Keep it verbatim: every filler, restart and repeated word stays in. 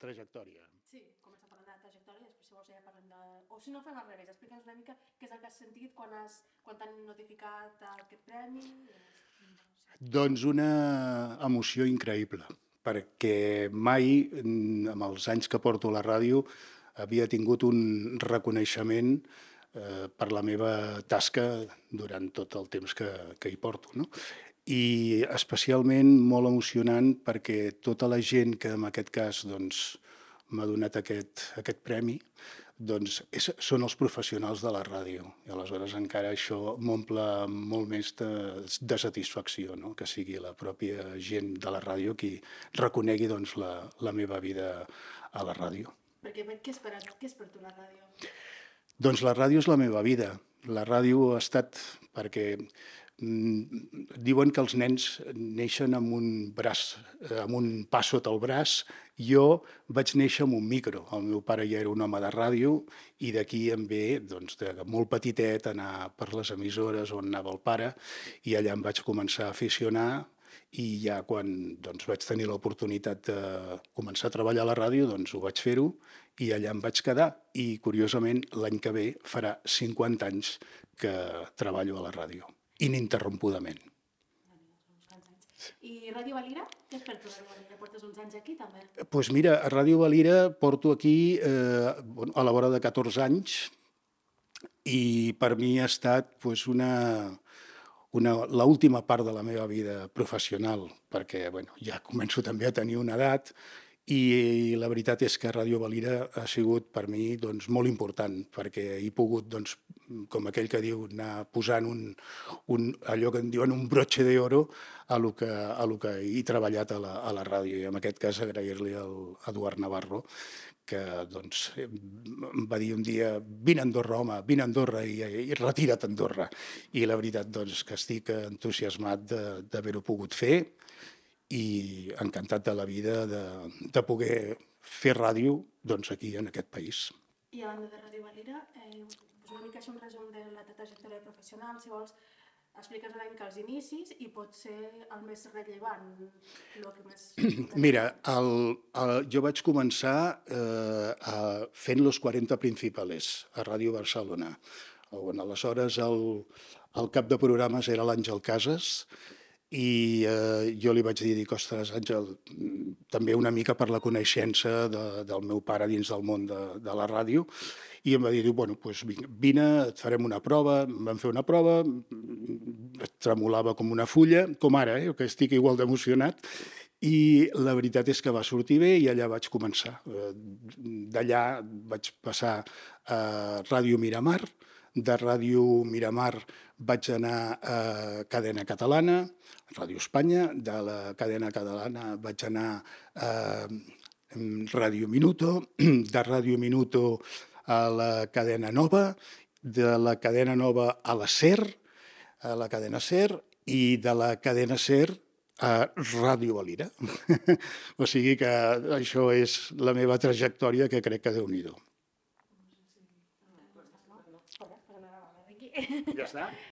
trajectòria. Sí, comença parlant de la trajectòria i després si vols ja parlem de... O si no fem al revés, explica'ns una mica què és el que has sentit quan has quan t'han notificat aquest premi. Doncs una emoció increïble, perquè mai, amb els anys que porto a la ràdio, havia tingut un reconeixement eh, per la meva tasca durant tot el temps que, que hi porto, no? I especialment molt emocionant perquè tota la gent que en aquest cas doncs, m'ha donat aquest, aquest premi doncs és, són els professionals de la ràdio i aleshores encara això m'omple molt més de, de satisfacció, no? Que sigui la pròpia gent de la ràdio qui reconegui doncs, la, la meva vida a la ràdio. Perquè què és per, què és per tu la ràdio? Doncs la ràdio és la meva vida. La ràdio ha estat perquè mm, diuen que els nens neixen amb un braç, amb un pa sota el braç. Jo vaig néixer amb un micro. El meu pare ja era un home de ràdio i d'aquí em ve, doncs, de molt petitet, anar per les emissores on anava el pare i allà em vaig començar a aficionar i ja quan doncs, vaig tenir l'oportunitat de començar a treballar a la ràdio, doncs ho vaig fer-ho i allà em vaig quedar. I, curiosament, l'any que ve farà cinquanta anys que treballo a la ràdio, ininterrompudament. I Ràdio Valira? Què és per tu Ràdio Valira? Portes uns anys aquí, també? Doncs pues mira, a Ràdio Valira porto aquí eh, a la vora de catorze anys i per mi ha estat pues, una... l'última part de la meva vida professional, perquè bueno, ja començo també a tenir una edat i la veritat és que Ràdio Valira ha sigut per mi doncs, molt important, perquè he pogut, doncs, com aquell que diu, anar posant un, un, allò que en diuen un broche d'oro a lo que, a lo que he treballat a la, a la ràdio. I en aquest cas agrair-li al Eduard Navarro, que doncs, em va dir un dia vine a Andorra, home, vine a Andorra i, i retira't a Andorra. I la veritat doncs, que estic entusiasmat d'haver-ho pogut fer i encantat de la vida de, de poder fer ràdio doncs, aquí en aquest país. I a banda de Ràdio Valira, eh, una mica això un resum de la teva trajectòria professional, si vols, explica'ns una mica els inicis i pot ser el més rellevant, el que més... Mira, el, el, jo vaig començar eh, a, fent Los quaranta Principales a Ràdio Barcelona. On, aleshores el, el cap de programes era l'Àngel Casas i eh, jo li vaig dir, dic, ostres, Àngel, també una mica per la coneixença de, del meu pare dins del món de, de la ràdio, i em va dir, bueno, pues vine, et farem una prova. Em van fer una prova, tremolava com una fulla, com ara, eh, que estic igual d'emocionat, i la veritat és que va sortir bé i allà vaig començar. D'allà vaig passar a Ràdio Miramar, de Ràdio Miramar vaig anar a Cadena Catalana, Ràdio Espanya, de la Cadena Catalana vaig anar a Ràdio Minuto, de Ràdio Minuto a la Cadena Nova, de la Cadena Nova a la SER, a la Cadena SER, i de la Cadena SER a Ràdio Valira. O sigui que això és la meva trajectòria, que crec que Déu-n'hi-do. Ja està?